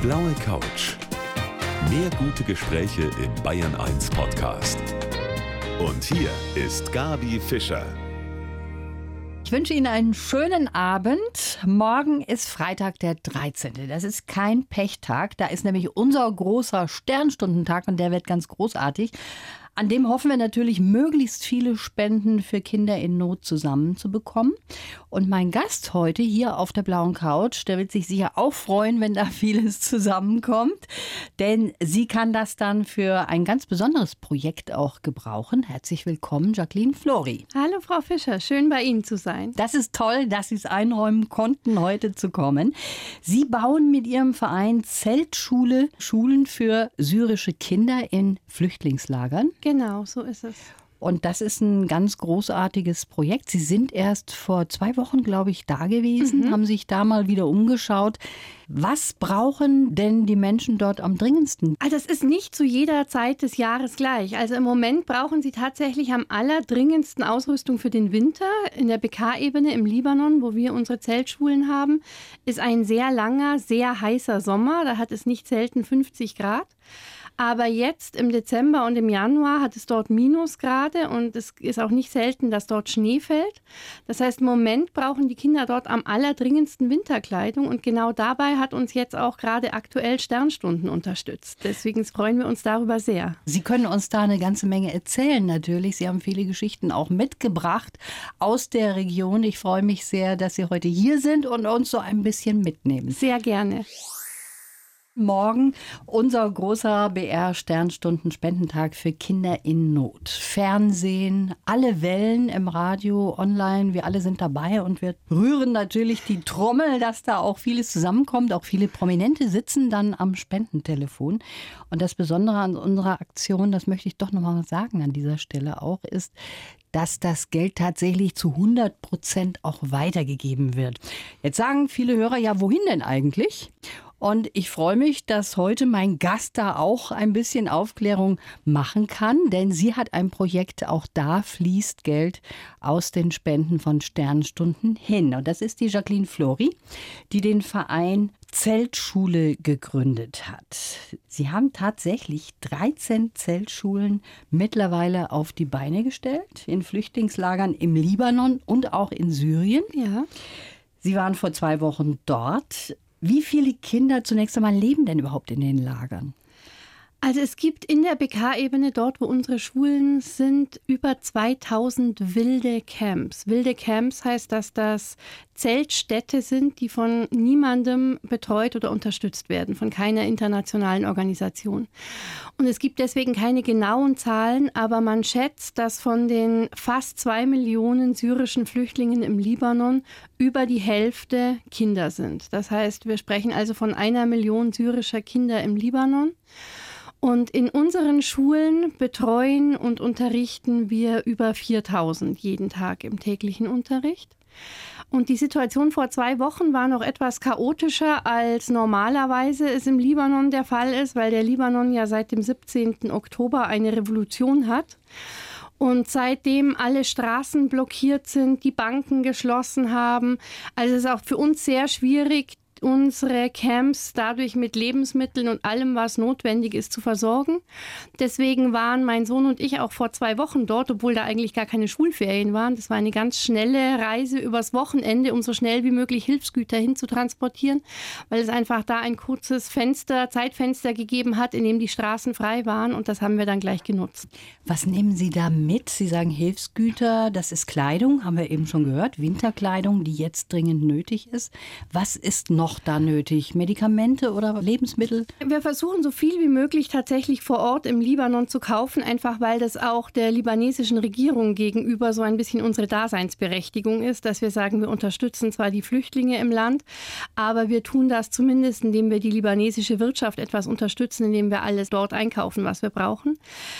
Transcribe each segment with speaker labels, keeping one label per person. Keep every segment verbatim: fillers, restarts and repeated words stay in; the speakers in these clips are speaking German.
Speaker 1: blaue Couch. Mehr gute Gespräche im Bayern eins Podcast. Und hier ist Gabi Fischer.
Speaker 2: Ich wünsche Ihnen einen schönen Abend. Morgen ist Freitag, der dreizehnte. Das ist kein Pechtag. Da ist nämlich unser großer Sternstundentag und der wird ganz großartig. An dem hoffen wir natürlich, möglichst viele Spenden für Kinder in Not zusammenzubekommen. Und mein Gast heute hier auf der blauen Couch, der wird sich sicher auch freuen, wenn da vieles zusammenkommt. Denn sie kann das dann für ein ganz besonderes Projekt auch gebrauchen. Herzlich willkommen, Jacqueline Flori.
Speaker 3: Hallo Frau Fischer, schön bei Ihnen zu sein.
Speaker 2: Das ist toll, dass Sie es einräumen konnten, heute zu kommen. Sie bauen mit Ihrem Verein Zeltschule, Schulen für syrische Kinder in Flüchtlingslagern.
Speaker 3: Genau, so ist es.
Speaker 2: Und das ist ein ganz großartiges Projekt. Sie sind erst vor zwei Wochen, glaube ich, da gewesen, mhm. haben sich da mal wieder umgeschaut. Was brauchen denn die Menschen dort am dringendsten?
Speaker 3: Also es ist nicht zu jeder Zeit des Jahres gleich. Also im Moment brauchen sie tatsächlich am allerdringendsten Ausrüstung für den Winter. In der Bekaa-Ebene im Libanon, wo wir unsere Zeltschulen haben, ist ein sehr langer, sehr heißer Sommer. Da hat es nicht selten fünfzig Grad. Aber jetzt im Dezember und im Januar hat es dort Minusgrade und es ist auch nicht selten, dass dort Schnee fällt. Das heißt, im Moment brauchen die Kinder dort am allerdringendsten Winterkleidung und genau dabei hat uns jetzt auch gerade aktuell Sternstunden unterstützt. Deswegen freuen wir uns darüber sehr.
Speaker 2: Sie können uns da eine ganze Menge erzählen natürlich. Sie haben viele Geschichten auch mitgebracht aus der Region. Ich freue mich sehr, dass Sie heute hier sind und uns so ein bisschen mitnehmen.
Speaker 3: Sehr gerne.
Speaker 2: Morgen unser großer B R-Sternstunden-Spendentag für Kinder in Not. Fernsehen, alle Wellen im Radio, online, wir alle sind dabei und wir rühren natürlich die Trommel, dass da auch vieles zusammenkommt. Auch viele Prominente sitzen dann am Spendentelefon. Und das Besondere an unserer Aktion, das möchte ich doch nochmal sagen an dieser Stelle auch, ist, dass das Geld tatsächlich zu hundert Prozent auch weitergegeben wird. Jetzt sagen viele Hörer, ja, wohin denn eigentlich? Und ich freue mich, dass heute mein Gast da auch ein bisschen Aufklärung machen kann, denn sie hat ein Projekt, auch da fließt Geld aus den Spenden von Sternstunden hin. Und das ist die Jacqueline Flori, die den Verein Zeltschule gegründet hat. Sie haben tatsächlich dreizehn Zeltschulen mittlerweile auf die Beine gestellt, in Flüchtlingslagern im Libanon und auch in Syrien.
Speaker 3: Ja.
Speaker 2: Sie waren vor zwei Wochen dort. Wie viele Kinder zunächst einmal leben denn überhaupt in den Lagern?
Speaker 3: Also es gibt in der Bekaa-Ebene, dort wo unsere Schulen sind, über zweitausend wilde Camps. Wilde Camps heißt, dass das Zeltstädte sind, die von niemandem betreut oder unterstützt werden, von keiner internationalen Organisation. Und es gibt deswegen keine genauen Zahlen, aber man schätzt, dass von den fast zwei Millionen syrischen Flüchtlingen im Libanon über die Hälfte Kinder sind. Das heißt, wir sprechen also von einer Million syrischer Kinder im Libanon. Und in unseren Schulen betreuen und unterrichten wir über viertausend jeden Tag im täglichen Unterricht. Und die Situation vor zwei Wochen war noch etwas chaotischer, als normalerweise es im Libanon der Fall ist, weil der Libanon ja seit dem siebzehnten Oktober eine Revolution hat. Und seitdem alle Straßen blockiert sind, die Banken geschlossen haben, also es ist auch für uns sehr schwierig, unsere Camps dadurch mit Lebensmitteln und allem, was notwendig ist, zu versorgen. Deswegen waren mein Sohn und ich auch vor zwei Wochen dort, obwohl da eigentlich gar keine Schulferien waren. Das war eine ganz schnelle Reise übers Wochenende, um so schnell wie möglich Hilfsgüter hinzutransportieren, weil es einfach da ein kurzes Fenster, Zeitfenster gegeben hat, in dem die Straßen frei waren und das haben wir dann gleich genutzt.
Speaker 2: Was nehmen Sie da mit? Sie sagen Hilfsgüter, das ist Kleidung, haben wir eben schon gehört, Winterkleidung, die jetzt dringend nötig ist. Was ist noch da nötig? Medikamente oder Lebensmittel?
Speaker 3: Wir versuchen so viel wie möglich tatsächlich vor Ort im Libanon zu kaufen, einfach weil das auch der libanesischen Regierung gegenüber so ein bisschen unsere Daseinsberechtigung ist, dass wir sagen, wir unterstützen zwar die Flüchtlinge im Land, aber wir tun das zumindest, indem wir die libanesische Wirtschaft etwas unterstützen, indem wir alles dort einkaufen, was wir brauchen.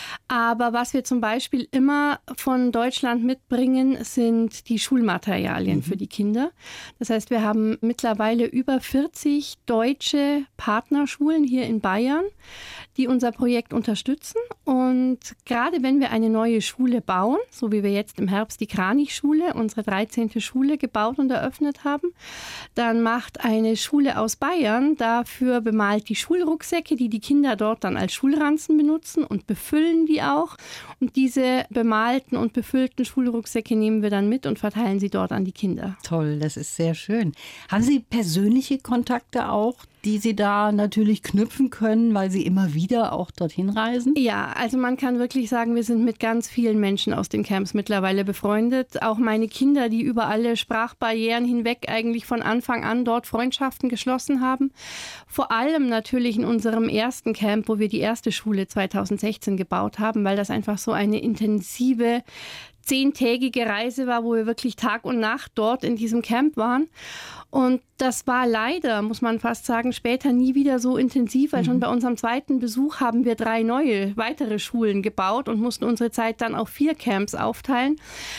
Speaker 3: Aber was wir zum Beispiel immer von Deutschland mitbringen, sind die Schulmaterialien mhm. für die Kinder. Das heißt, wir haben mittlerweile über vierzig deutsche Partnerschulen hier in Bayern, die unser Projekt unterstützen. Und gerade wenn wir eine neue Schule bauen, so wie wir jetzt im Herbst die Kranich-Schule, unsere dreizehnte Schule gebaut und eröffnet haben, dann macht eine Schule aus Bayern dafür bemalt die Schulrucksäcke, die die Kinder dort dann als Schulranzen benutzen und befüllen die auch. Und diese bemalten und befüllten Schulrucksäcke nehmen wir dann mit und verteilen sie dort an die Kinder.
Speaker 2: Toll, das ist sehr schön. Haben Sie persönliche Kontakte auch, die Sie da natürlich knüpfen können, weil Sie immer wieder auch dorthin reisen?
Speaker 3: Ja, also man kann wirklich sagen, wir sind mit ganz vielen Menschen aus den Camps mittlerweile befreundet. Auch meine Kinder, die über alle Sprachbarrieren hinweg eigentlich von Anfang an dort Freundschaften geschlossen haben. Vor allem natürlich in unserem ersten Camp, wo wir die erste Schule zweitausendsechzehn gebaut haben, weil das einfach so eine intensive zehntägige Reise war, wo wir wirklich Tag und Nacht dort in diesem Camp waren. Und das war leider, muss man fast sagen, später nie wieder so intensiv, weil mhm. schon bei unserem zweiten Besuch haben wir drei neue, weitere Schulen gebaut und mussten unsere Zeit dann auf vier Camps aufteilen.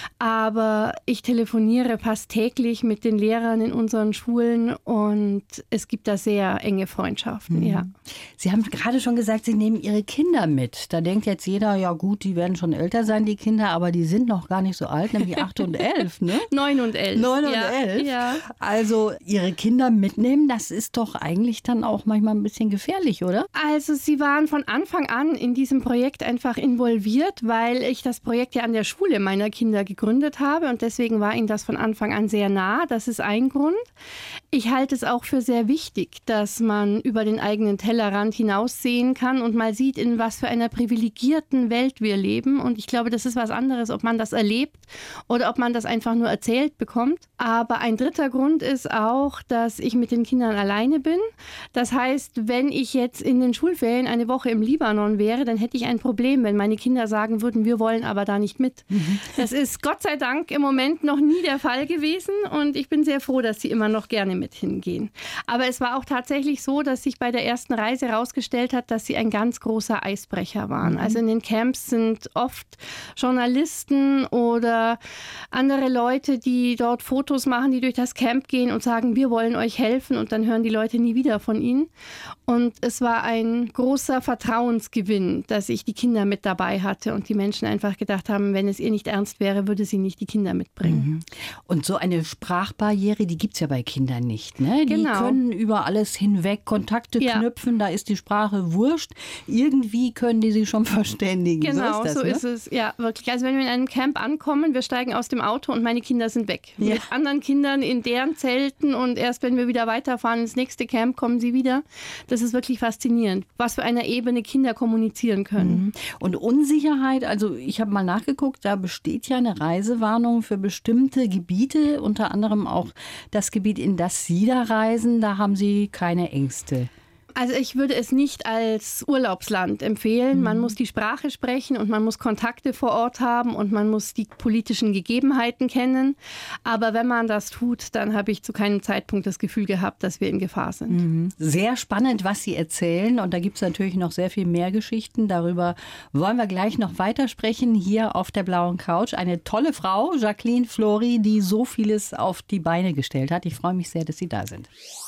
Speaker 3: Aber ich telefoniere fast täglich mit den Lehrern in unseren Schulen und es gibt da sehr enge Freundschaften, mhm. ja.
Speaker 2: Sie haben gerade schon gesagt, Sie nehmen Ihre Kinder mit. Da denkt jetzt jeder, ja gut, die werden schon älter sein, die Kinder, aber die sind noch gar nicht so alt, nämlich acht und elf, ne?
Speaker 3: Neun und elf.
Speaker 2: Neun und
Speaker 3: ja,
Speaker 2: elf.
Speaker 3: Ja.
Speaker 2: Also Ihre Kinder mitnehmen, das ist doch eigentlich dann auch manchmal ein bisschen gefährlich, oder?
Speaker 3: Also sie waren von Anfang an in diesem Projekt einfach involviert, weil ich das Projekt ja an der Schule meiner Kinder gegründet habe und deswegen war ihnen das von Anfang an sehr nah. Das ist ein Grund. Ich halte es auch für sehr wichtig, dass man über den eigenen Tellerrand hinaussehen kann und mal sieht, in was für einer privilegierten Welt wir leben. Und ich glaube, das ist was anderes, ob man das erlebt oder ob man das einfach nur erzählt bekommt. Aber ein dritter Grund ist auch, dass ich mit den Kindern alleine bin. Das heißt, wenn ich jetzt in den Schulferien eine Woche im Libanon wäre, dann hätte ich ein Problem, wenn meine Kinder sagen würden, wir wollen aber da nicht mit. Mhm. Das ist Gott sei Dank im Moment noch nie der Fall gewesen und ich bin sehr froh, dass sie immer noch gerne mit hingehen. Aber es war auch tatsächlich so, dass sich bei der ersten Reise herausgestellt hat, dass sie ein ganz großer Eisbrecher waren. Mhm. Also in den Camps sind oft Journalisten oder andere Leute, die dort Fotos machen, die durch das Camp gehen und sagen, wir wollen euch helfen und dann hören die Leute nie wieder von ihnen. Und es war ein großer Vertrauensgewinn, dass ich die Kinder mit dabei hatte und die Menschen einfach gedacht haben, wenn es ihr nicht ernst wäre, würde sie nicht die Kinder mitbringen.
Speaker 2: Mhm. Und so eine Sprachbarriere, die gibt es ja bei Kindern nicht, ne? Die
Speaker 3: genau.
Speaker 2: können über alles hinweg Kontakte ja. knüpfen, da ist die Sprache wurscht. Irgendwie können die sich schon verständigen.
Speaker 3: Genau,
Speaker 2: so ist, das,
Speaker 3: so
Speaker 2: ne?
Speaker 3: ist es. Ja, wirklich. Also wenn wir in einem Camp ankommen, wir steigen aus dem Auto und meine Kinder sind weg.
Speaker 2: Ja.
Speaker 3: Mit anderen Kindern in deren Zelten und erst wenn wir wieder weiterfahren ins nächste Camp, kommen sie wieder. Das ist wirklich faszinierend, was für einer Ebene Kinder kommunizieren können.
Speaker 2: Und Unsicherheit, also ich habe mal nachgeguckt, da besteht ja eine Reisewarnung für bestimmte Gebiete, unter anderem auch das Gebiet, in das Sie da reisen, da haben Sie keine Ängste.
Speaker 3: Also ich würde es nicht als Urlaubsland empfehlen. Man muss die Sprache sprechen und man muss Kontakte vor Ort haben und man muss die politischen Gegebenheiten kennen. Aber wenn man das tut, dann habe ich zu keinem Zeitpunkt das Gefühl gehabt, dass wir in Gefahr sind.
Speaker 2: Sehr spannend, was Sie erzählen. Und da gibt es natürlich noch sehr viel mehr Geschichten. Darüber wollen wir gleich noch weitersprechen. Hier auf der blauen Couch eine tolle Frau, Jacqueline Flory, die so vieles auf die Beine gestellt hat. Ich freue mich sehr, dass Sie da sind.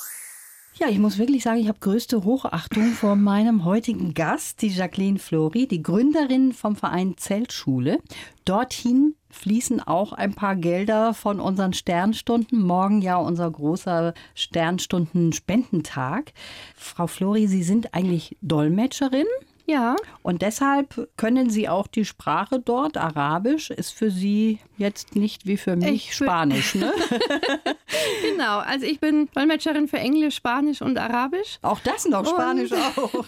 Speaker 2: Ja, ich muss wirklich sagen, ich habe größte Hochachtung vor meinem heutigen Gast, die Jacqueline Flory, die Gründerin vom Verein Zeltschule. Dorthin fließen auch ein paar Gelder von unseren Sternstunden. Morgen ja unser großer Sternstunden-Spendentag. Frau Flory, Sie sind eigentlich Dolmetscherin.
Speaker 3: Ja.
Speaker 2: Und deshalb können Sie auch die Sprache dort, Arabisch, ist für Sie jetzt nicht wie für mich ich Spanisch, ne?
Speaker 3: Genau, also ich bin Dolmetscherin für Englisch, Spanisch und Arabisch.
Speaker 2: Auch das noch, Spanisch und, auch.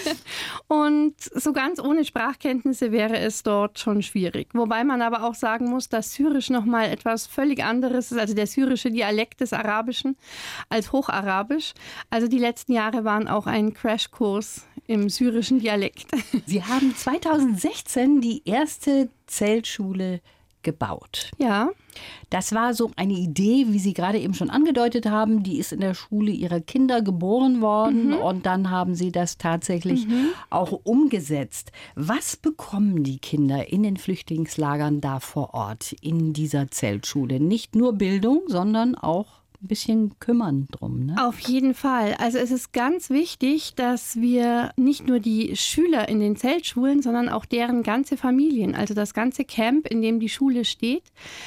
Speaker 3: Und so ganz ohne Sprachkenntnisse wäre es dort schon schwierig. Wobei man aber auch sagen muss, dass Syrisch nochmal etwas völlig anderes ist, also der syrische Dialekt des Arabischen als Hocharabisch. Also die letzten Jahre waren auch ein Crashkurs im syrischen Dialekt.
Speaker 2: Sie haben zweitausendsechzehn die erste Zeltschule gebaut.
Speaker 3: Ja.
Speaker 2: Das war so eine Idee, wie Sie gerade eben schon angedeutet haben, die ist in der Schule Ihrer Kinder geboren worden mhm. und dann haben Sie das tatsächlich mhm. auch umgesetzt. Was bekommen die Kinder in den Flüchtlingslagern da vor Ort in dieser Zeltschule? Nicht nur Bildung, sondern auch ein bisschen kümmern drum, ne?
Speaker 3: Auf jeden Fall. Also es ist ganz wichtig, dass wir nicht nur die Schüler in den Zeltschulen, sondern auch deren ganze Familien, also das ganze Camp, in dem die Schule steht,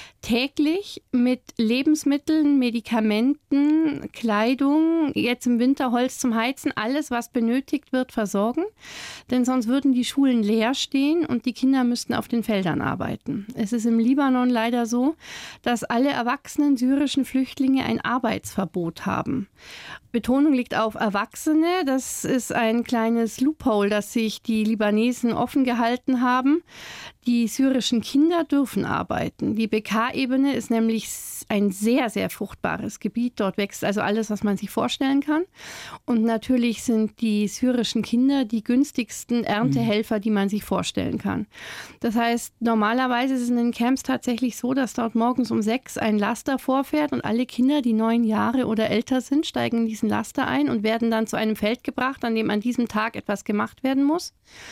Speaker 3: täglich mit Lebensmitteln, Medikamenten, Kleidung, jetzt im Winter Holz zum Heizen, alles, was benötigt wird, versorgen. Denn sonst würden die Schulen leer stehen und die Kinder müssten auf den Feldern arbeiten. Es ist im Libanon leider so, dass alle erwachsenen syrischen Flüchtlinge ein Arbeitsverbot haben. Betonung liegt auf Erwachsene. Das ist ein kleines Loophole, das sich die Libanesen offen gehalten haben. Die syrischen Kinder dürfen arbeiten. Die Bekaa-Ebene ist nämlich ein sehr, sehr fruchtbares Gebiet. Dort wächst also alles, was man sich vorstellen kann. Und natürlich sind die syrischen Kinder die günstigsten Erntehelfer, die man sich vorstellen kann. Das heißt, normalerweise ist es in den Camps tatsächlich so, dass dort morgens um sechs ein Laster vorfährt und alle Kinder, die neun Jahre oder älter sind, steigen in diesen Laster ein und werden dann zu einem Feld gebracht, an dem an diesem Tag etwas gemacht werden muss.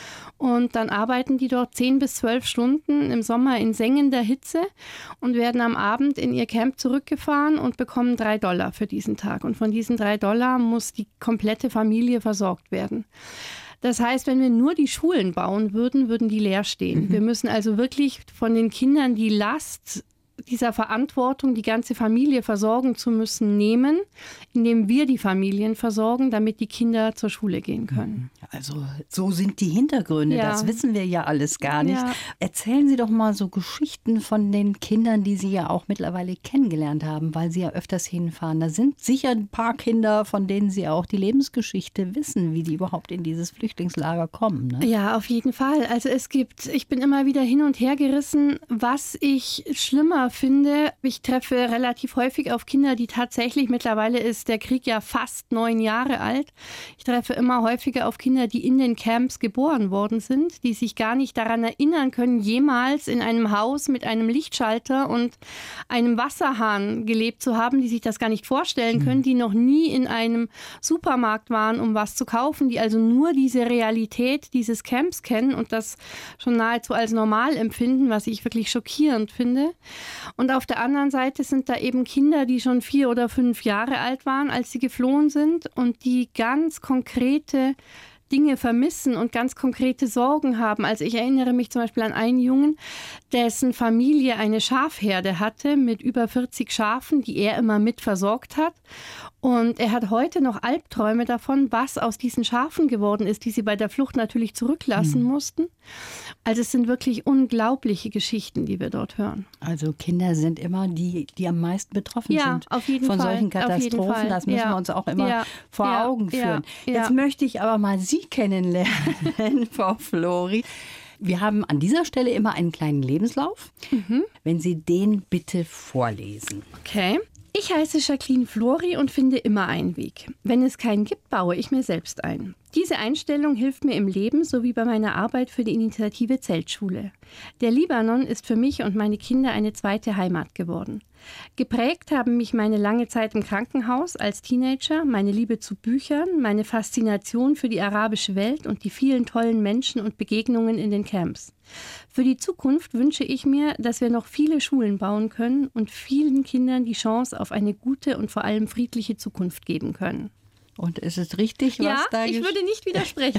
Speaker 3: Und dann arbeiten die dort zehn bis zwölf Stunden im Sommer in sengender Hitze und werden am Abend in ihr Camp zurückgefahren und bekommen drei Dollar für diesen Tag. Und von diesen drei Dollar muss die komplette Familie versorgt werden. Das heißt, wenn wir nur die Schulen bauen würden, würden die leer stehen. Mhm. Wir müssen also wirklich von den Kindern die Last dieser Verantwortung, die ganze Familie versorgen zu müssen, nehmen, indem wir die Familien versorgen, damit die Kinder zur Schule gehen können.
Speaker 2: Also so sind die Hintergründe,
Speaker 3: ja.
Speaker 2: Das wissen wir ja alles gar nicht.
Speaker 3: Ja.
Speaker 2: Erzählen Sie doch mal so Geschichten von den Kindern, die Sie ja auch mittlerweile kennengelernt haben, weil Sie ja öfters hinfahren. Da sind sicher ein paar Kinder, von denen Sie auch die Lebensgeschichte wissen, wie die überhaupt in dieses Flüchtlingslager kommen. Ne?
Speaker 3: Ja, auf jeden Fall. Also es gibt, ich bin immer wieder hin und her gerissen, was ich schlimmer finde. Ich treffe relativ häufig auf Kinder, die tatsächlich, mittlerweile ist der Krieg ja fast neun Jahre alt. Ich treffe immer häufiger auf Kinder, die in den Camps geboren worden sind, die sich gar nicht daran erinnern können, jemals in einem Haus mit einem Lichtschalter und einem Wasserhahn gelebt zu haben, die sich das gar nicht vorstellen können, die noch nie in einem Supermarkt waren, um was zu kaufen, die also nur diese Realität dieses Camps kennen und das schon nahezu als normal empfinden, was ich wirklich schockierend finde. Und auf der anderen Seite sind da eben Kinder, die schon vier oder fünf Jahre alt waren, als sie geflohen sind und die ganz konkrete Dinge vermissen und ganz konkrete Sorgen haben. Also ich erinnere mich zum Beispiel an einen Jungen, dessen Familie eine Schafherde hatte mit über vierzig Schafen, die er immer mit versorgt hat. Und er hat heute noch Albträume davon, was aus diesen Schafen geworden ist, die sie bei der Flucht natürlich zurücklassen mhm. mussten. Also es sind wirklich unglaubliche Geschichten, die wir dort hören.
Speaker 2: Also Kinder sind immer die, die am meisten betroffen
Speaker 3: ja,
Speaker 2: sind
Speaker 3: auf jeden
Speaker 2: von
Speaker 3: Fall,
Speaker 2: solchen Katastrophen. Das müssen
Speaker 3: ja.
Speaker 2: wir uns auch immer
Speaker 3: ja.
Speaker 2: vor
Speaker 3: ja.
Speaker 2: Augen führen.
Speaker 3: Ja.
Speaker 2: Jetzt
Speaker 3: ja.
Speaker 2: möchte ich aber mal Sie kennenlernen, Frau Flori. Wir haben an dieser Stelle immer einen kleinen Lebenslauf. Mhm. Wenn Sie den bitte vorlesen.
Speaker 3: Okay. Ich heiße Jacqueline Flori und finde immer einen Weg. Wenn es keinen gibt, baue ich mir selbst ein. Diese Einstellung hilft mir im Leben sowie bei meiner Arbeit für die Initiative Zeltschule. Der Libanon ist für mich und meine Kinder eine zweite Heimat geworden. Geprägt haben mich meine lange Zeit im Krankenhaus als Teenager, meine Liebe zu Büchern, meine Faszination für die arabische Welt und die vielen tollen Menschen und Begegnungen in den Camps. Für die Zukunft wünsche ich mir, dass wir noch viele Schulen bauen können und vielen Kindern die Chance auf eine gute und vor allem friedliche Zukunft geben können.
Speaker 2: Und ist es richtig, was
Speaker 3: ja,
Speaker 2: da
Speaker 3: ich würde nicht widersprechen.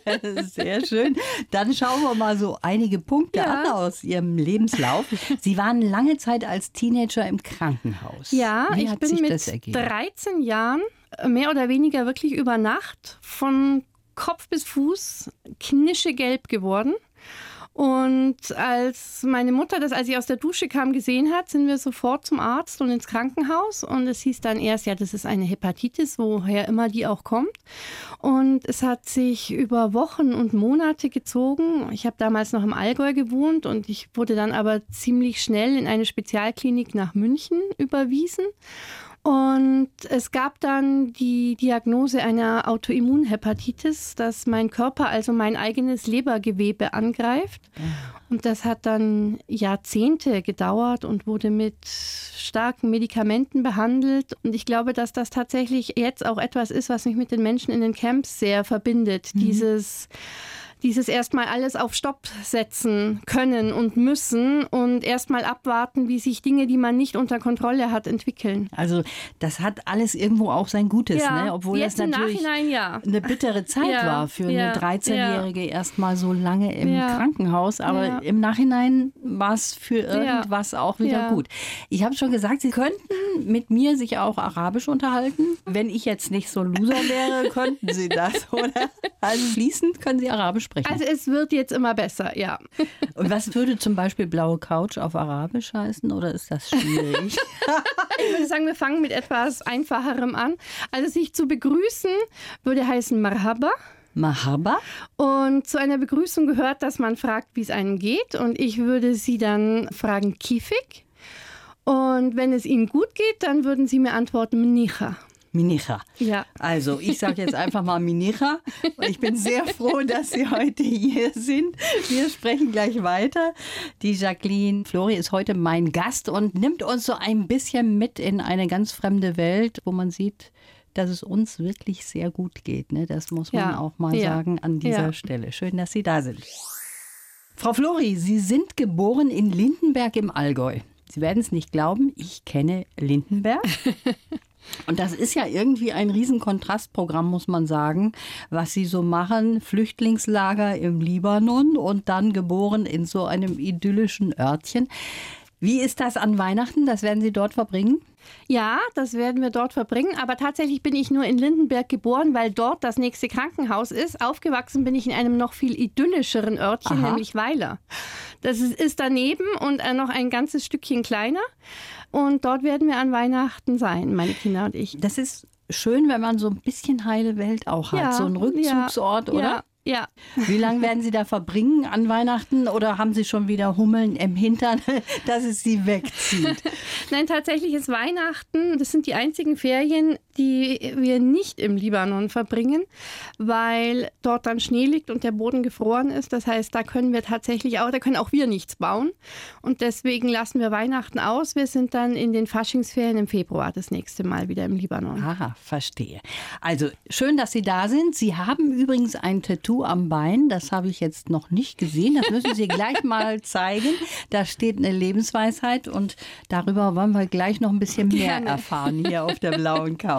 Speaker 2: Sehr schön. Dann schauen wir mal so einige Punkte
Speaker 3: ja.
Speaker 2: an aus Ihrem Lebenslauf. Sie waren lange Zeit als Teenager im Krankenhaus.
Speaker 3: Ja,
Speaker 2: Wie
Speaker 3: ich
Speaker 2: hat
Speaker 3: bin
Speaker 2: sich
Speaker 3: mit
Speaker 2: das ergeben?
Speaker 3: dreizehn Jahren mehr oder weniger wirklich über Nacht von Kopf bis Fuß knischegelb geworden. Und als meine Mutter das, als sie aus der Dusche kam, gesehen hat, sind wir sofort zum Arzt und ins Krankenhaus. Und es hieß dann erst, ja, das ist eine Hepatitis, woher immer die auch kommt. Und es hat sich über Wochen und Monate gezogen. Ich habe damals noch im Allgäu gewohnt und ich wurde dann aber ziemlich schnell in eine Spezialklinik nach München überwiesen. Und es gab dann die Diagnose einer Autoimmunhepatitis, dass mein Körper also mein eigenes Lebergewebe angreift. Und das hat dann Jahrzehnte gedauert und wurde mit starken Medikamenten behandelt. Und ich glaube, dass das tatsächlich jetzt auch etwas ist, was mich mit den Menschen in den Camps sehr verbindet. Mhm. Dieses dieses erstmal alles auf Stopp setzen können und müssen und erstmal abwarten, wie sich Dinge, die man nicht unter Kontrolle hat, entwickeln.
Speaker 2: Also das hat alles irgendwo auch sein Gutes,
Speaker 3: ja,
Speaker 2: ne? Obwohl
Speaker 3: jetzt
Speaker 2: das natürlich
Speaker 3: im Nachhinein, ja.
Speaker 2: eine bittere Zeit
Speaker 3: ja,
Speaker 2: war für
Speaker 3: ja,
Speaker 2: eine dreizehnjährige
Speaker 3: ja.
Speaker 2: erstmal so lange im
Speaker 3: ja.
Speaker 2: Krankenhaus. Aber
Speaker 3: ja.
Speaker 2: im Nachhinein war es für irgendwas ja. auch wieder
Speaker 3: ja.
Speaker 2: gut. Ich habe schon gesagt, Sie könnten mit mir sich auch Arabisch unterhalten. Wenn ich jetzt nicht so ein Loser wäre, könnten Sie das, oder? Also fließend können Sie Arabisch sprechen.
Speaker 3: Also es wird jetzt immer besser, ja.
Speaker 2: Und was würde zum Beispiel blaue Couch auf Arabisch heißen, oder ist das schwierig?
Speaker 3: Ich würde sagen, wir fangen mit etwas Einfacherem an. Also sich zu begrüßen würde heißen Marhaba.
Speaker 2: Marhaba.
Speaker 3: Und zu einer Begrüßung gehört, dass man fragt, wie es einem geht. Und ich würde Sie dann fragen, Kifik. Und wenn es Ihnen gut geht, dann würden Sie mir antworten, Mnicha.
Speaker 2: Minicha.
Speaker 3: Ja.
Speaker 2: Also ich sage jetzt einfach mal Minicha und ich bin sehr froh, dass Sie heute hier sind. Wir sprechen gleich weiter. Die Jacqueline Flori ist heute mein Gast und nimmt uns so ein bisschen mit in eine ganz fremde Welt, wo man sieht, dass es uns wirklich sehr gut geht. Ne? Das muss man
Speaker 3: ja.
Speaker 2: auch mal
Speaker 3: ja.
Speaker 2: sagen an dieser
Speaker 3: ja.
Speaker 2: Stelle. Schön, dass Sie da sind. Frau Flori, Sie sind geboren in Lindenberg im Allgäu. Sie werden es nicht glauben, ich kenne Lindenberg. Und das ist ja irgendwie ein Riesenkontrastprogramm, muss man sagen, was Sie so machen. Flüchtlingslager im Libanon und dann geboren in so einem idyllischen Örtchen. Wie ist das an Weihnachten? Das werden Sie dort verbringen?
Speaker 3: Ja, das werden wir dort verbringen. Aber tatsächlich bin ich nur in Lindenberg geboren, weil dort das nächste Krankenhaus ist. Aufgewachsen bin ich in einem noch viel idyllischeren Örtchen,
Speaker 2: Aha.
Speaker 3: nämlich Weiler. Das ist, ist daneben und noch ein ganzes Stückchen kleiner. Und dort werden wir an Weihnachten sein, meine Kinder und ich.
Speaker 2: Das ist schön, wenn man so ein bisschen heile Welt auch hat.
Speaker 3: Ja,
Speaker 2: so ein Rückzugsort,
Speaker 3: ja,
Speaker 2: oder?
Speaker 3: Ja. Ja.
Speaker 2: Wie lange werden Sie da verbringen an Weihnachten oder haben Sie schon wieder Hummeln im Hintern, dass es Sie wegzieht?
Speaker 3: Nein, tatsächlich ist Weihnachten, das sind die einzigen Ferien, die wir nicht im Libanon verbringen, weil dort dann Schnee liegt und der Boden gefroren ist. Das heißt, da können wir tatsächlich auch, da können auch wir nichts bauen. Und deswegen lassen wir Weihnachten aus. Wir sind dann in den Faschingsferien im Februar das nächste Mal wieder im Libanon.
Speaker 2: Aha, verstehe. Also schön, dass Sie da sind. Sie haben übrigens ein Tattoo am Bein. Das habe ich jetzt noch nicht gesehen. Das müssen Sie gleich mal zeigen. Da steht eine Lebensweisheit und darüber wollen wir gleich noch ein bisschen mehr
Speaker 3: Gerne.
Speaker 2: erfahren hier auf der blauen Couch.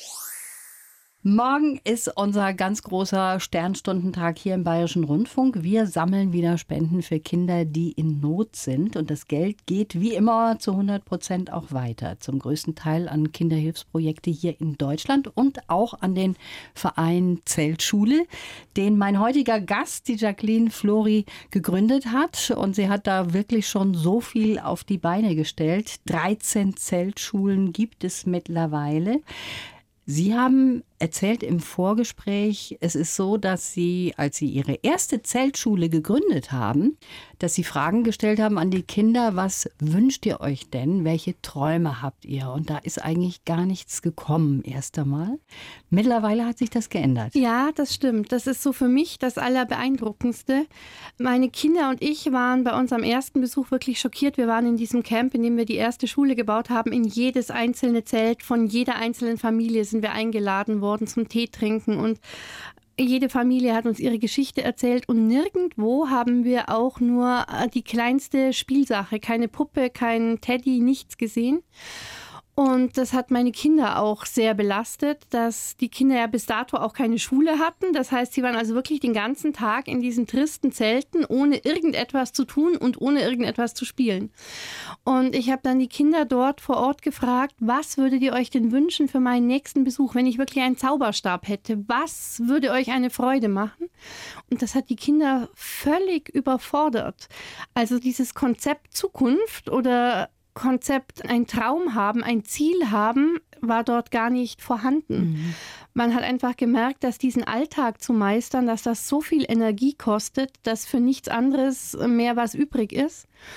Speaker 2: Morgen ist unser ganz großer Sternstundentag hier im Bayerischen Rundfunk. Wir sammeln wieder Spenden für Kinder, die in Not sind. Und das Geld geht wie immer zu hundert Prozent auch weiter. Zum größten Teil an Kinderhilfsprojekte hier in Deutschland und auch an den Verein Zeltschule, den mein heutiger Gast, die Jacqueline Flori, gegründet hat. Und sie hat da wirklich schon so viel auf die Beine gestellt. dreizehn Zeltschulen gibt es mittlerweile. Sie haben erzählt im Vorgespräch, es ist so, dass Sie, als Sie Ihre erste Zeltschule gegründet haben, dass Sie Fragen gestellt haben an die Kinder, was wünscht ihr euch denn, welche Träume habt ihr? Und da ist eigentlich gar nichts gekommen erst einmal. Mittlerweile hat sich das geändert.
Speaker 3: Ja, das stimmt. Das ist so für mich das Allerbeeindruckendste. Meine Kinder und ich waren bei unserem ersten Besuch wirklich schockiert. Wir waren in diesem Camp, in dem wir die erste Schule gebaut haben. In jedes einzelne Zelt von jeder einzelnen Familie sind wir eingeladen worden zum Tee trinken und jede Familie hat uns ihre Geschichte erzählt und nirgendwo haben wir auch nur die kleinste Spielsache, keine Puppe, kein Teddy, nichts gesehen. Und das hat meine Kinder auch sehr belastet, dass die Kinder ja bis dato auch keine Schule hatten. Das heißt, sie waren also wirklich den ganzen Tag in diesen tristen Zelten, ohne irgendetwas zu tun und ohne irgendetwas zu spielen. Und ich habe dann die Kinder dort vor Ort gefragt, was würdet ihr euch denn wünschen für meinen nächsten Besuch, wenn ich wirklich einen Zauberstab hätte? Was würde euch eine Freude machen? Und das hat die Kinder völlig überfordert. Also dieses Konzept Zukunft oder Konzept, ein Traum haben, ein Ziel haben, war dort gar nicht vorhanden. Mhm. Man hat einfach gemerkt, dass diesen Alltag zu meistern, dass das so viel Energie kostet, dass für nichts anderes mehr was übrig ist.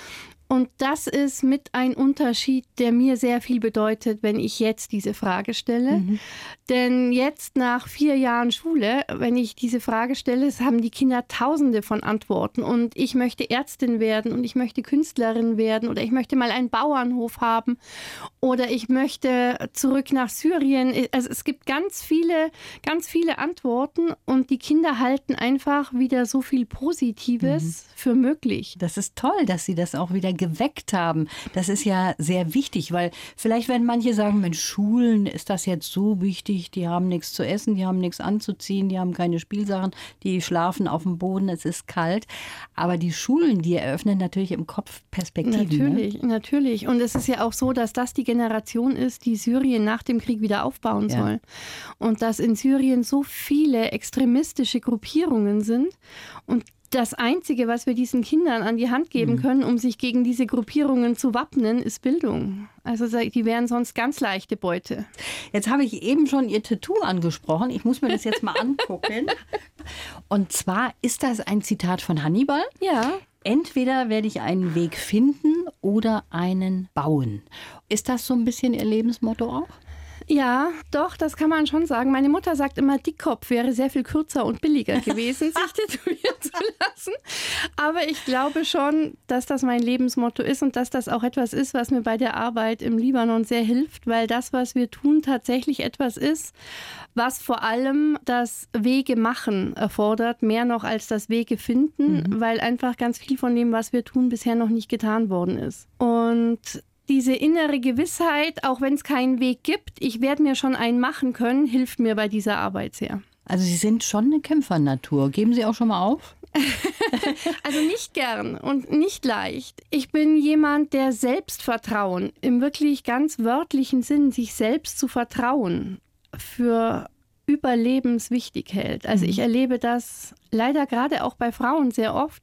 Speaker 3: Und das ist mit ein Unterschied, der mir sehr viel bedeutet, wenn ich jetzt diese Frage stelle. Mhm. Denn jetzt nach vier Jahren Schule, wenn ich diese Frage stelle, haben die Kinder tausende von Antworten. Und ich möchte Ärztin werden und ich möchte Künstlerin werden oder ich möchte mal einen Bauernhof haben oder ich möchte zurück nach Syrien. Also es gibt ganz viele, ganz viele Antworten und die Kinder halten einfach wieder so viel Positives mhm. für möglich.
Speaker 2: Das ist toll, dass Sie das auch wieder geweckt haben. Das ist ja sehr wichtig, weil vielleicht werden manche sagen, Mensch, Schulen, ist das jetzt so wichtig? Die haben nichts zu essen, die haben nichts anzuziehen, die haben keine Spielsachen, die schlafen auf dem Boden, es ist kalt. Aber die Schulen, die eröffnen natürlich im Kopf Perspektiven.
Speaker 3: Natürlich, ne? natürlich. Und es ist ja auch so, dass das die Generation ist, die Syrien nach dem Krieg wieder aufbauen ja. soll. Und dass in Syrien so viele extremistische Gruppierungen sind und das Einzige, was wir diesen Kindern an die Hand geben können, um sich gegen diese Gruppierungen zu wappnen, ist Bildung. Also die wären sonst ganz leichte Beute.
Speaker 2: Jetzt habe ich eben schon Ihr Tattoo angesprochen. Ich muss mir das jetzt mal angucken. Und zwar ist das ein Zitat von Hannibal.
Speaker 3: Ja.
Speaker 2: Entweder werde ich einen Weg finden oder einen bauen. Ist das so ein bisschen Ihr Lebensmotto auch?
Speaker 3: Ja, doch, das kann man schon sagen. Meine Mutter sagt immer, Dickkopf wäre sehr viel kürzer und billiger gewesen, sich tätowieren zu lassen. Aber ich glaube schon, dass das mein Lebensmotto ist und dass das auch etwas ist, was mir bei der Arbeit im Libanon sehr hilft, weil das, was wir tun, tatsächlich etwas ist, was vor allem das Wegemachen erfordert, mehr noch als das Wegefinden, mhm. weil einfach ganz viel von dem, was wir tun, bisher noch nicht getan worden ist. Und diese innere Gewissheit, auch wenn es keinen Weg gibt, ich werde mir schon einen machen können, hilft mir bei dieser Arbeit sehr.
Speaker 2: Also Sie sind schon eine Kämpfernatur. Geben Sie auch schon mal auf?
Speaker 3: Also nicht gern und nicht leicht. Ich bin jemand, der Selbstvertrauen im wirklich ganz wörtlichen Sinn, sich selbst zu vertrauen, für überlebenswichtig hält. Also ich erlebe das leider gerade auch bei Frauen sehr oft,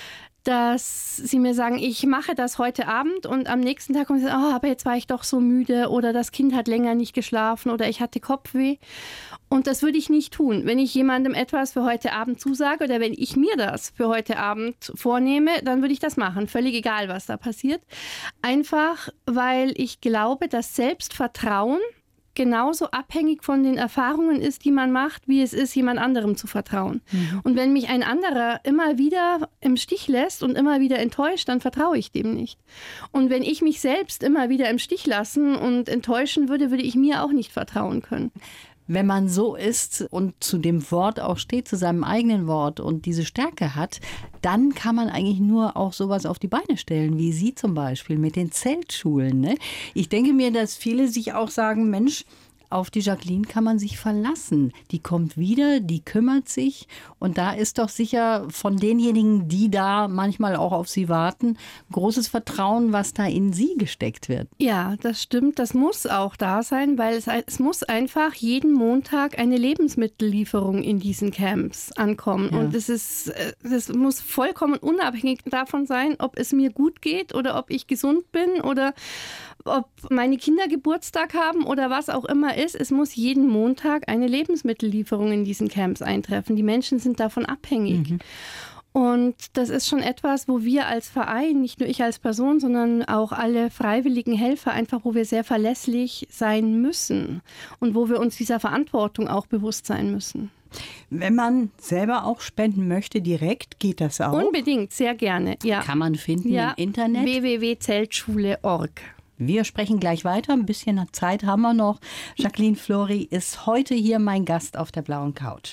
Speaker 3: dass sie mir sagen, ich mache das heute Abend und am nächsten Tag kommen sie, oh, aber jetzt war ich doch so müde oder das Kind hat länger nicht geschlafen oder ich hatte Kopfweh. Und das würde ich nicht tun. Wenn ich jemandem etwas für heute Abend zusage oder wenn ich mir das für heute Abend vornehme, dann würde ich das machen. Völlig egal, was da passiert. Einfach, weil ich glaube, dass Selbstvertrauen genauso abhängig von den Erfahrungen ist, die man macht, wie es ist, jemand anderem zu vertrauen. Mhm. Und wenn mich ein anderer immer wieder im Stich lässt und immer wieder enttäuscht, dann vertraue ich dem nicht. Und wenn ich mich selbst immer wieder im Stich lassen und enttäuschen würde, würde ich mir auch nicht vertrauen können.
Speaker 2: Wenn man so ist und zu dem Wort auch steht, zu seinem eigenen Wort und diese Stärke hat, dann kann man eigentlich nur auch sowas auf die Beine stellen, wie Sie zum Beispiel mit den Zeltschulen. Ne? Ich denke mir, dass viele sich auch sagen, Mensch, auf die Jacqueline kann man sich verlassen. Die kommt wieder, die kümmert sich. Und da ist doch sicher von denjenigen, die da manchmal auch auf sie warten, großes Vertrauen, was da in sie gesteckt wird.
Speaker 3: Ja, das stimmt. Das muss auch da sein, weil es, es muss einfach jeden Montag eine Lebensmittellieferung in diesen Camps ankommen. Ja. Und es ist, das muss vollkommen unabhängig davon sein, ob es mir gut geht oder ob ich gesund bin oder ob meine Kinder Geburtstag haben oder was auch immer ist. Es muss jeden Montag eine Lebensmittellieferung in diesen Camps eintreffen. Die Menschen sind davon abhängig. Mhm. Und das ist schon etwas, wo wir als Verein, nicht nur ich als Person, sondern auch alle freiwilligen Helfer, einfach wo wir sehr verlässlich sein müssen und wo wir uns dieser Verantwortung auch bewusst sein müssen.
Speaker 2: Wenn man selber auch spenden möchte, direkt, geht das auch?
Speaker 3: Unbedingt, sehr gerne. Ja.
Speaker 2: Kann man finden ja, im Internet?
Speaker 3: w w w punkt zeltschule punkt org.
Speaker 2: Wir sprechen gleich weiter. Ein bisschen Zeit haben wir noch. Jacqueline Flori ist heute hier mein Gast auf der blauen Couch.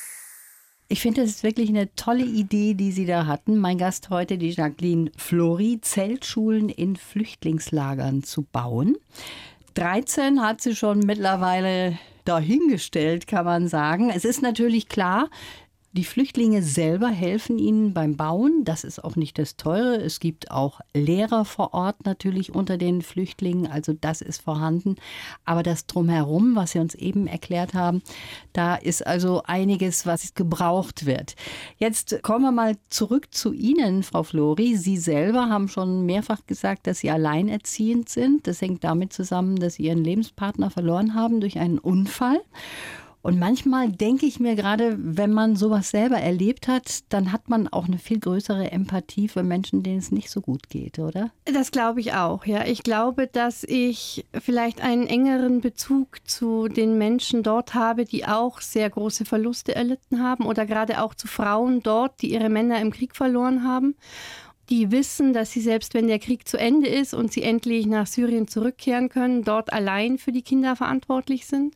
Speaker 2: Ich finde, das ist wirklich eine tolle Idee, die Sie da hatten. Mein Gast heute, die Jacqueline Flori, Zeltschulen in Flüchtlingslagern zu bauen. dreizehn hat sie schon mittlerweile dahingestellt, kann man sagen. Es ist natürlich klar, die Flüchtlinge selber helfen ihnen beim Bauen. Das ist auch nicht das Teure. Es gibt auch Lehrer vor Ort natürlich unter den Flüchtlingen. Also das ist vorhanden. Aber das Drumherum, was Sie uns eben erklärt haben, da ist also einiges, was gebraucht wird. Jetzt kommen wir mal zurück zu Ihnen, Frau Flori. Sie selber haben schon mehrfach gesagt, dass Sie alleinerziehend sind. Das hängt damit zusammen, dass Sie Ihren Lebenspartner verloren haben durch einen Unfall. Und manchmal denke ich mir gerade, wenn man sowas selber erlebt hat, dann hat man auch eine viel größere Empathie für Menschen, denen es nicht so gut geht, oder?
Speaker 3: Das glaube ich auch, ja. Ich glaube, dass ich vielleicht einen engeren Bezug zu den Menschen dort habe, die auch sehr große Verluste erlitten haben oder gerade auch zu Frauen dort, die ihre Männer im Krieg verloren haben. Die wissen, dass sie selbst wenn der Krieg zu Ende ist und sie endlich nach Syrien zurückkehren können, dort allein für die Kinder verantwortlich sind.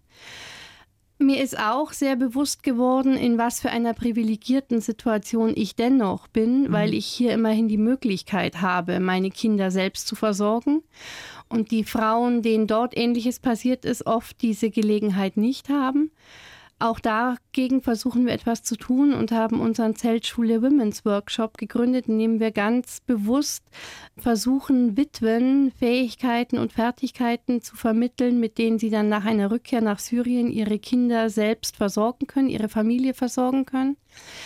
Speaker 3: Mir ist auch sehr bewusst geworden, in was für einer privilegierten Situation ich dennoch bin, mhm. weil ich hier immerhin die Möglichkeit habe, meine Kinder selbst zu versorgen. Und die Frauen, denen dort Ähnliches passiert ist, oft diese Gelegenheit nicht haben. Auch dagegen versuchen wir etwas zu tun und haben unseren Zeltschule Women's Workshop gegründet, in dem wir ganz bewusst versuchen, Witwen Fähigkeiten und Fertigkeiten zu vermitteln, mit denen sie dann nach einer Rückkehr nach Syrien ihre Kinder selbst versorgen können, ihre Familie versorgen können.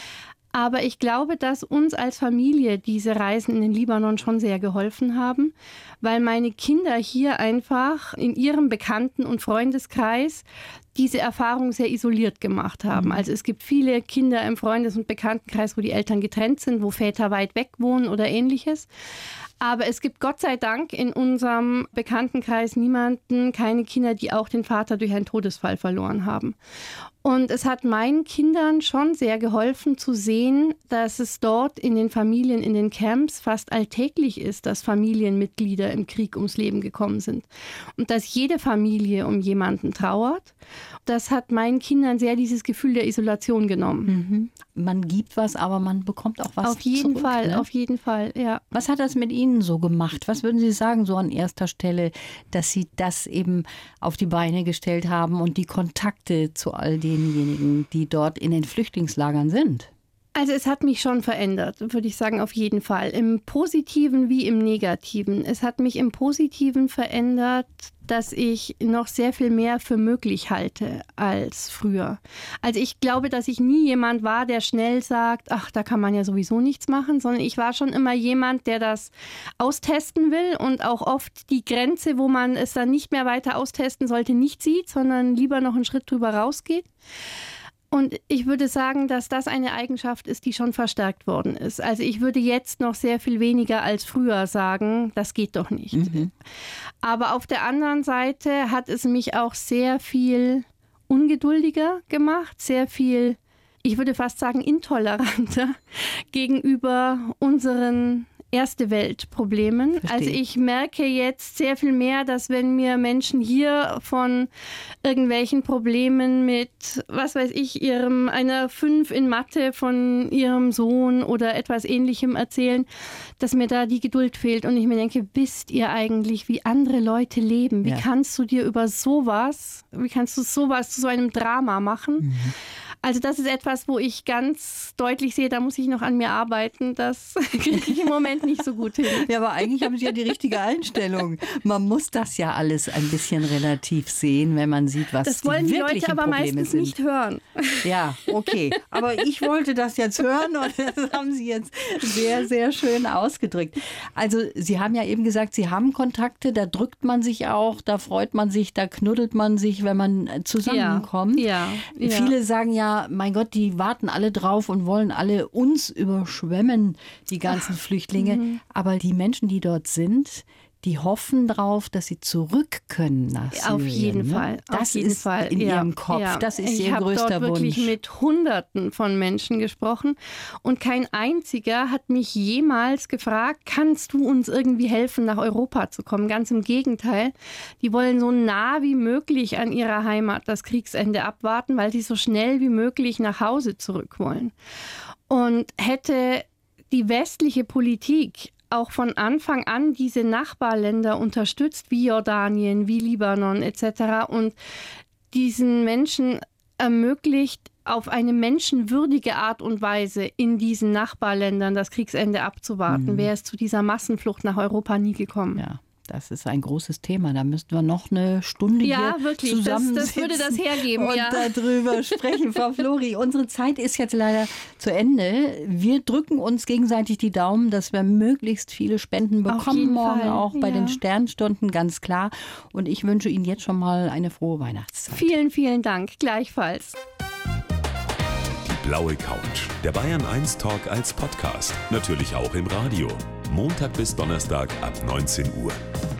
Speaker 3: Aber ich glaube, dass uns als Familie diese Reisen in den Libanon schon sehr geholfen haben, weil meine Kinder hier einfach in ihrem Bekannten- und Freundeskreis diese Erfahrung sehr isoliert gemacht haben. Mhm. Also es gibt viele Kinder im Freundes- und Bekanntenkreis, wo die Eltern getrennt sind, wo Väter weit weg wohnen oder Ähnliches. Aber es gibt Gott sei Dank in unserem Bekanntenkreis niemanden, keine Kinder, die auch den Vater durch einen Todesfall verloren haben. Und es hat meinen Kindern schon sehr geholfen zu sehen, dass es dort in den Familien, in den Camps fast alltäglich ist, dass Familienmitglieder im Krieg ums Leben gekommen sind. Und dass jede Familie um jemanden trauert. Das hat meinen Kindern sehr dieses Gefühl der Isolation genommen.
Speaker 2: Mhm. Man gibt was, aber man bekommt auch was
Speaker 3: Auf jeden
Speaker 2: zurück,
Speaker 3: Fall,
Speaker 2: ne?
Speaker 3: auf jeden Fall, ja.
Speaker 2: Was hat das mit Ihnen so gemacht? Was würden Sie sagen, so an erster Stelle, dass Sie das eben auf die Beine gestellt haben und die Kontakte zu all denjenigen, die dort in den Flüchtlingslagern sind?
Speaker 3: Also es hat mich schon verändert, würde ich sagen, auf jeden Fall. Im Positiven wie im Negativen. Es hat mich im Positiven verändert, dass ich noch sehr viel mehr für möglich halte als früher. Also ich glaube, dass ich nie jemand war, der schnell sagt, ach, da kann man ja sowieso nichts machen, sondern ich war schon immer jemand, der das austesten will und auch oft die Grenze, wo man es dann nicht mehr weiter austesten sollte, nicht sieht, sondern lieber noch einen Schritt drüber rausgeht. Und ich würde sagen, dass das eine Eigenschaft ist, die schon verstärkt worden ist. Also ich würde jetzt noch sehr viel weniger als früher sagen, das geht doch nicht. Mhm. Aber auf der anderen Seite hat es mich auch sehr viel ungeduldiger gemacht, sehr viel, ich würde fast sagen, intoleranter gegenüber unseren Erste-Welt-Problemen.
Speaker 2: Verstehe.
Speaker 3: Also ich merke jetzt sehr viel mehr, dass wenn mir Menschen hier von irgendwelchen Problemen mit, was weiß ich, ihrem einer fünf in Mathe von ihrem Sohn oder etwas Ähnlichem erzählen, dass mir da die Geduld fehlt und ich mir denke, wisst ihr eigentlich, wie andere Leute leben? Wie ja. kannst du dir über sowas, wie kannst du sowas zu so einem Drama machen? Mhm. Also das ist etwas, wo ich ganz deutlich sehe, da muss ich noch an mir arbeiten. Das kriege ich im Moment nicht so gut hin.
Speaker 2: Ja, aber eigentlich haben Sie ja die richtige Einstellung. Man muss das ja alles ein bisschen relativ sehen, wenn man sieht, was
Speaker 3: das wollen
Speaker 2: die
Speaker 3: die
Speaker 2: wirklichen
Speaker 3: Leute aber
Speaker 2: Probleme
Speaker 3: meistens
Speaker 2: sind.
Speaker 3: Nicht hören.
Speaker 2: Ja, okay. Aber ich wollte das jetzt hören und das haben Sie jetzt sehr, sehr schön ausgedrückt. Also Sie haben ja eben gesagt, Sie haben Kontakte, da drückt man sich auch, da freut man sich, da knuddelt man sich, wenn man zusammenkommt.
Speaker 3: Ja, ja, ja.
Speaker 2: Viele sagen ja, mein Gott, die warten alle drauf und wollen alle uns überschwemmen, die ganzen Ach, Flüchtlinge. Mhm. Aber die Menschen, die dort sind, die hoffen drauf, dass sie zurück können nach Syrien.
Speaker 3: Auf jeden
Speaker 2: ne?
Speaker 3: Fall.
Speaker 2: Das
Speaker 3: auf jeden
Speaker 2: ist
Speaker 3: Fall.
Speaker 2: in
Speaker 3: ja.
Speaker 2: ihrem Kopf.
Speaker 3: Ja.
Speaker 2: Das ist
Speaker 3: ich
Speaker 2: ihr größter
Speaker 3: dort Wunsch. Ich habe wirklich mit Hunderten von Menschen gesprochen und kein einziger hat mich jemals gefragt, kannst du uns irgendwie helfen, nach Europa zu kommen? Ganz im Gegenteil. Die wollen so nah wie möglich an ihrer Heimat das Kriegsende abwarten, weil sie so schnell wie möglich nach Hause zurück wollen. Und hätte die westliche Politik auch von Anfang an diese Nachbarländer unterstützt, wie Jordanien, wie Libanon et cetera und diesen Menschen ermöglicht, auf eine menschenwürdige Art und Weise in diesen Nachbarländern das Kriegsende abzuwarten, mhm. wäre es zu dieser Massenflucht nach Europa nie gekommen.
Speaker 2: Ja. Das ist ein großes Thema. Da müssten wir noch eine Stunde
Speaker 3: ja,
Speaker 2: hier
Speaker 3: wirklich.
Speaker 2: zusammensitzen.
Speaker 3: Das, das würde das hergeben,
Speaker 2: und
Speaker 3: ja.
Speaker 2: darüber sprechen. Frau Flori, unsere Zeit ist jetzt leider zu Ende. Wir drücken uns gegenseitig die Daumen, dass wir möglichst viele Spenden
Speaker 3: Auf
Speaker 2: bekommen.
Speaker 3: jeden
Speaker 2: Morgen
Speaker 3: Fall.
Speaker 2: auch bei
Speaker 3: ja.
Speaker 2: den Sternstunden, ganz klar. Und ich wünsche Ihnen jetzt schon mal eine frohe Weihnachtszeit.
Speaker 3: Vielen, vielen Dank. Gleichfalls.
Speaker 1: Die blaue Couch. Der Bayern eins Talk als Podcast. Natürlich auch im Radio. Montag bis Donnerstag ab neunzehn Uhr.